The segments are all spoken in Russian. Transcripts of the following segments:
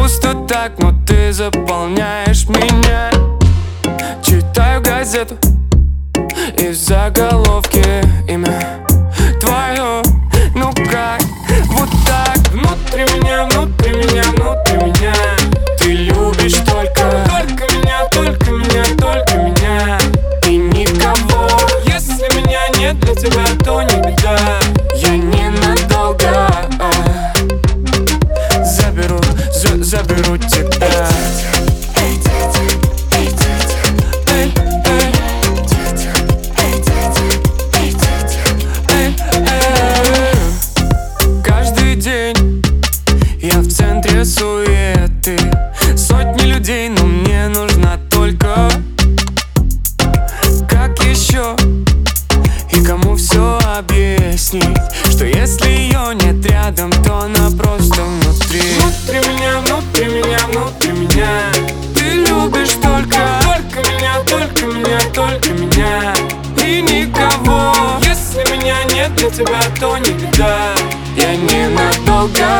пусто так, но ты заполняешь меня. Читаю газету и в заголовке имя твое. Ну как, вот так. Внутри меня, внутри меня, внутри меня. Ты любишь только меня, только меня, только меня. И никого. Если меня нет для тебя, то не беда. Я ненадолго заберу тебя. Каждый день я в центре суеты. Сотни людей, но мне нужна только. Как еще и кому все объяснить, что если ее нет рядом, то она просто внутри. Внутри меня, внутри меня, внутри меня. Ты любишь только меня, только меня, только меня. И никого. Если меня нет для тебя, то не беда. Я ненадолго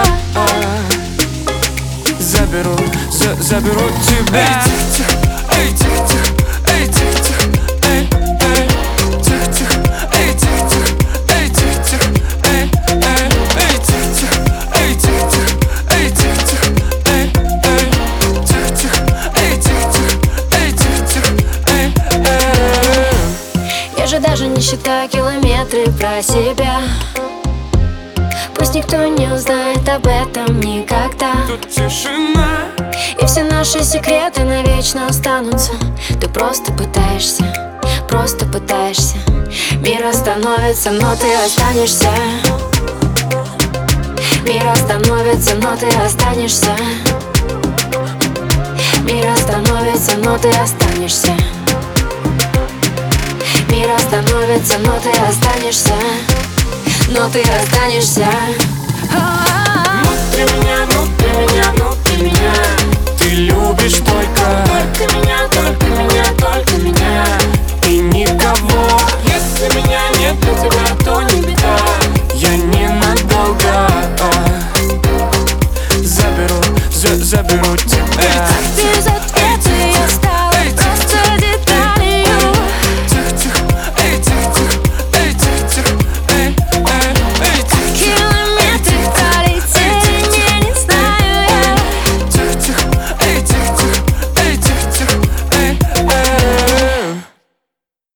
заберу тебя. Эй, тихо-тихо, эй, тихо-тихо, эй, эй, тихо-тихо, эй, тихо-тихо, эй, тихо-тихо, эй, эй, эй, тихо-тихо, эй, тихо-тихо, эй, тихо-тихо, эй, эй, тихо-тихо, эй, тихо-тихо, эй, тихо-тихо, эй, эй. Я же даже не считаю километры про себя. Пусть никто не узнает об этом никогда. Тут тишина, и все наши секреты навечно останутся. Ты просто пытаешься, просто пытаешься. Мир остановится, но ты останешься. Мир остановится, но ты останешься. Мир остановится, но ты останешься. Мир остановится, но ты останешься. Но ты останешься. Внутри меня, внутри меня, внутри меня. Ты любишь только меня, только меня, только меня. И никого. Если меня нет для тебя, то не беда. Я ненадолго заберу тебя.